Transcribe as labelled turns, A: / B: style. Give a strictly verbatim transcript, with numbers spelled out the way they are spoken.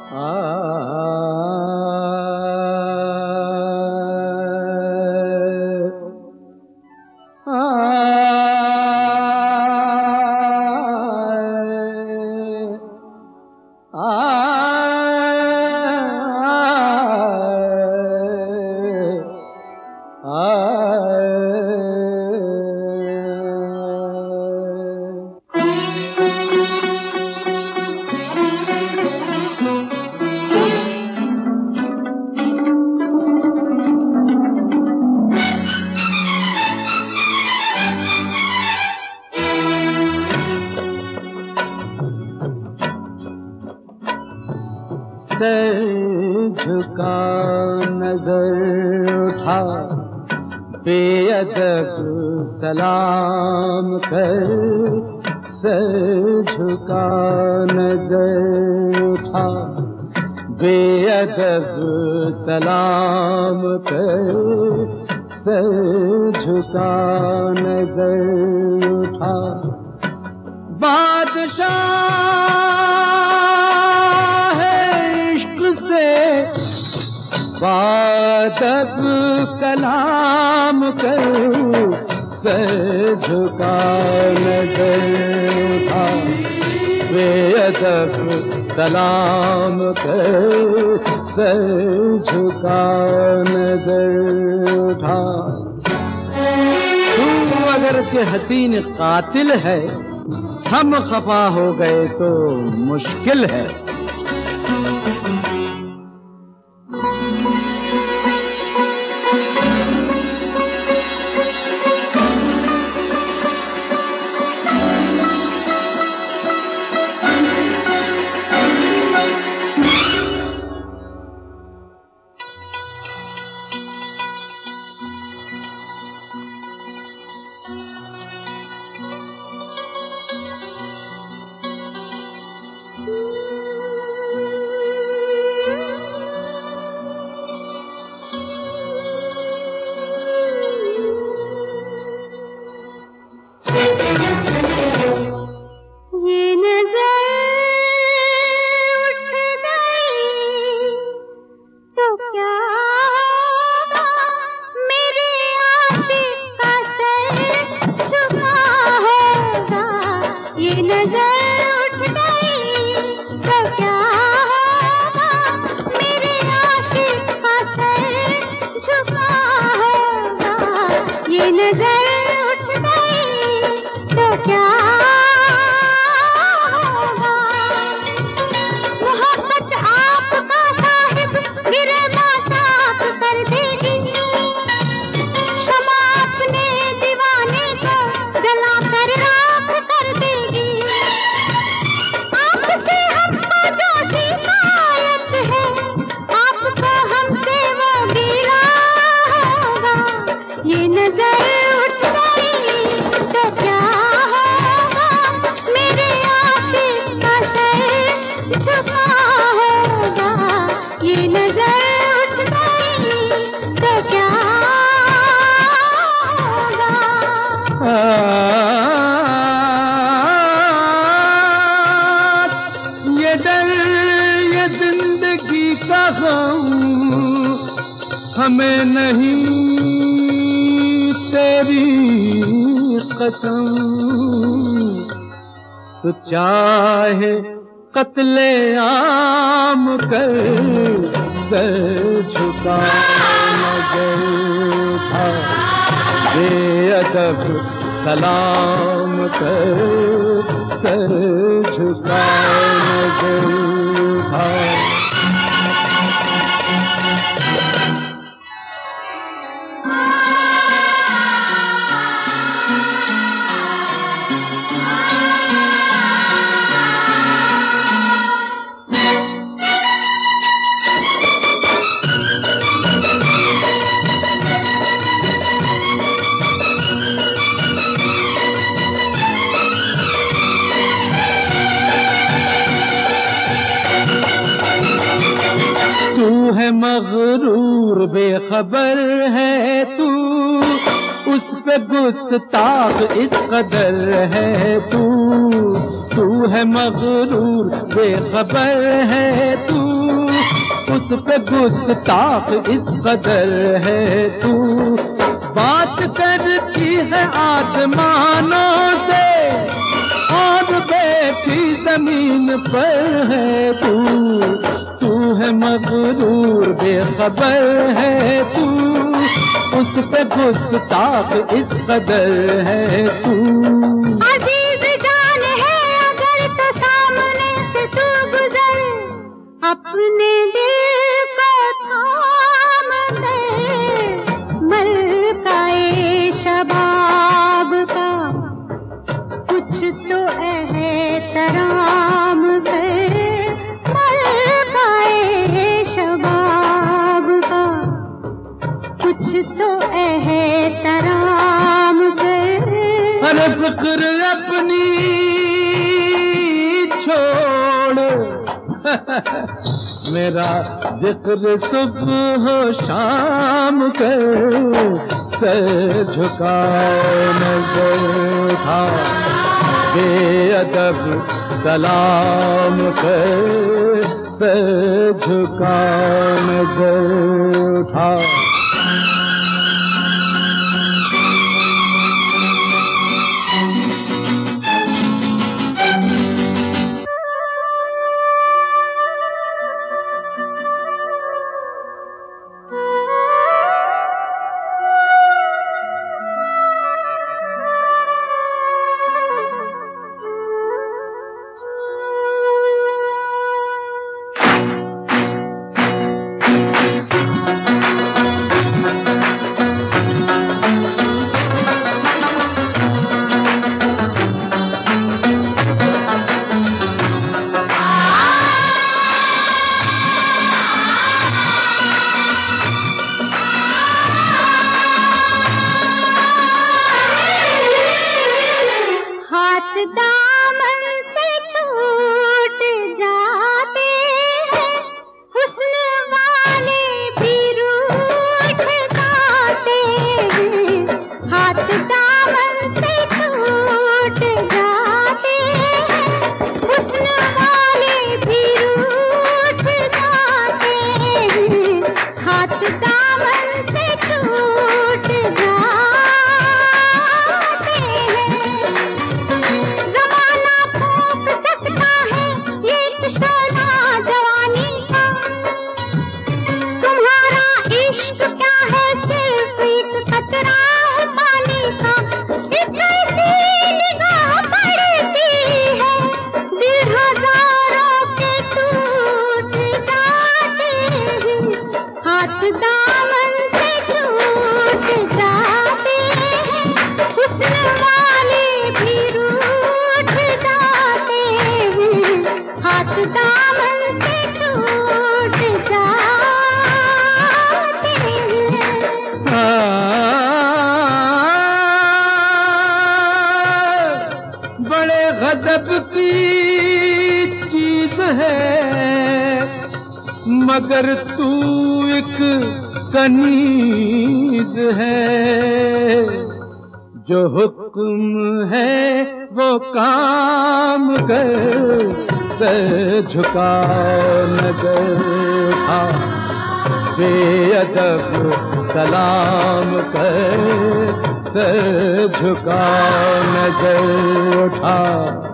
A: Sir झुका नजर उठा बेअदब सलाम कर, सर झुका नजर उठा बेअदब सलाम कर, सर झुका नजर उठा। बादशाह बादब कलाम कर, सर झुका नजर उठा बेअदब सलाम कर, सर झुका नजर उठा। तू अगरचे हसीन कातिल है, हम खफा हो गए तो मुश्किल है। ये डर ये जिंदगी का गम हमें नहीं, तेरी कसम। तो चाहे कत्ले आम कर, सर झुका नजर उठा बेअदब सलाम कर, सर झुका नजर उठा। तू है मगरूर बेखबर है तू, उस पे गुस्ताख इस कदर है तू। तू है मगरूर बेखबर है तू, उस पे गुस्ताख इस कदर है तू। बात करती है आसमानों से और बैठी जमीन पर है तू। तू है मगरूर बेखबर है तू, उस पे गुस्ताख इस कदर है तू।
B: अजीज जान है अगर तो सामने से तू गुजर, अपने दिल को थाम कर मलकाए शबाब का कुछ तो एहतराम कर, मलकाए शबाब का कुछ तो एहतराम कर।
A: अरे फिक्र अपनी छोड़ मेरा जिक्र सुबह हो शाम कर, सर झुकाओ नजर उठा बेअदब सलाम कर, सर झुकाओ नजर उठा।
B: दामन से छूट जाते हैं, हुस्न वाले भी रूठ जाते हैं। हाथ दामन से छूट जाते हैं, हुस्न वाले भी रूठ जाते हैं। हाथ दामन से छूट जाते हैं। हाथ दामन से छूट जाते हैं, हुस्न वाले भी रूठ जाते हैं। हाथ दामन से छूट जाते हैं।
A: बड़े गजब की चीज है मगर तू एक कनीज है, जो हुक्म है वो काम कर, सर झुकाओ नजर उठा बेअदब सलाम कर, सर झुकाओ नजर उठा।